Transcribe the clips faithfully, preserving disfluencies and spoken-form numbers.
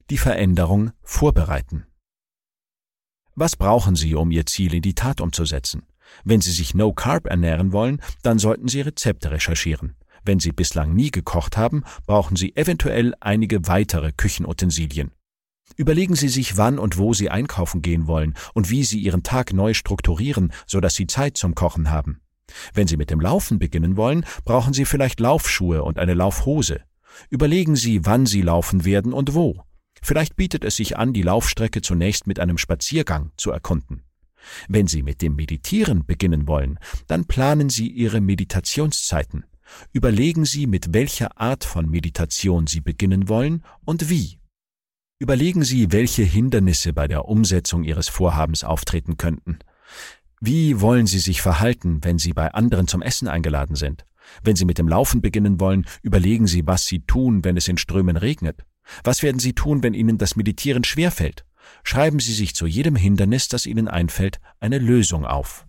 Die Veränderung vorbereiten. Was brauchen Sie, um Ihr Ziel in die Tat umzusetzen? Wenn Sie sich No Carb ernähren wollen, dann sollten Sie Rezepte recherchieren. Wenn Sie bislang nie gekocht haben, brauchen Sie eventuell einige weitere Küchenutensilien. Überlegen Sie sich, wann und wo Sie einkaufen gehen wollen und wie Sie Ihren Tag neu strukturieren, sodass Sie Zeit zum Kochen haben. Wenn Sie mit dem Laufen beginnen wollen, brauchen Sie vielleicht Laufschuhe und eine Laufhose. Überlegen Sie, wann Sie laufen werden und wo. Vielleicht bietet es sich an, die Laufstrecke zunächst mit einem Spaziergang zu erkunden. Wenn Sie mit dem Meditieren beginnen wollen, dann planen Sie Ihre Meditationszeiten. Überlegen Sie, mit welcher Art von Meditation Sie beginnen wollen und wie. Überlegen Sie, welche Hindernisse bei der Umsetzung Ihres Vorhabens auftreten könnten. Wie wollen Sie sich verhalten, wenn Sie bei anderen zum Essen eingeladen sind? Wenn Sie mit dem Laufen beginnen wollen, überlegen Sie, was Sie tun, wenn es in Strömen regnet. Was werden Sie tun, wenn Ihnen das Meditieren schwerfällt? Schreiben Sie sich zu jedem Hindernis, das Ihnen einfällt, eine Lösung auf.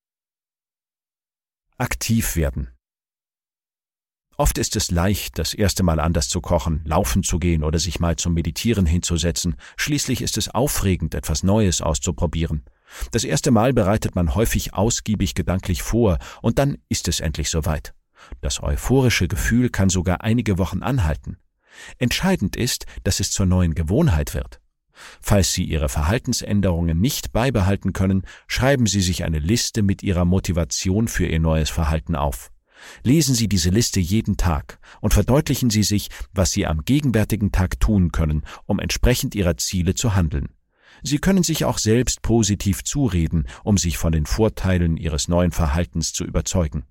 Aktiv werden. Oft ist es leicht, das erste Mal anders zu kochen, laufen zu gehen oder sich mal zum Meditieren hinzusetzen. Schließlich ist es aufregend, etwas Neues auszuprobieren. Das erste Mal bereitet man häufig ausgiebig gedanklich vor und dann ist es endlich soweit. Das euphorische Gefühl kann sogar einige Wochen anhalten. Entscheidend ist, dass es zur neuen Gewohnheit wird. Falls Sie Ihre Verhaltensänderungen nicht beibehalten können, schreiben Sie sich eine Liste mit Ihrer Motivation für Ihr neues Verhalten auf. Lesen Sie diese Liste jeden Tag und verdeutlichen Sie sich, was Sie am gegenwärtigen Tag tun können, um entsprechend Ihrer Ziele zu handeln. Sie können sich auch selbst positiv zureden, um sich von den Vorteilen Ihres neuen Verhaltens zu überzeugen.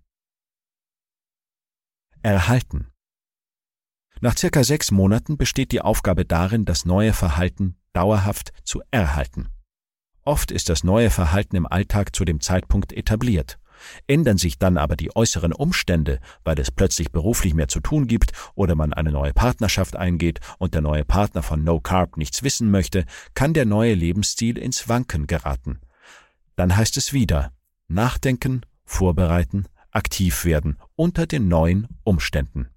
Erhalten. Nach circa sechs Monaten besteht die Aufgabe darin, das neue Verhalten dauerhaft zu erhalten. Oft ist das neue Verhalten im Alltag zu dem Zeitpunkt etabliert. Ändern sich dann aber die äußeren Umstände, weil es plötzlich beruflich mehr zu tun gibt oder man eine neue Partnerschaft eingeht und der neue Partner von No Carb nichts wissen möchte, kann der neue Lebensstil ins Wanken geraten. Dann heißt es wieder: Nachdenken, vorbereiten, aktiv werden unter den neuen Umständen.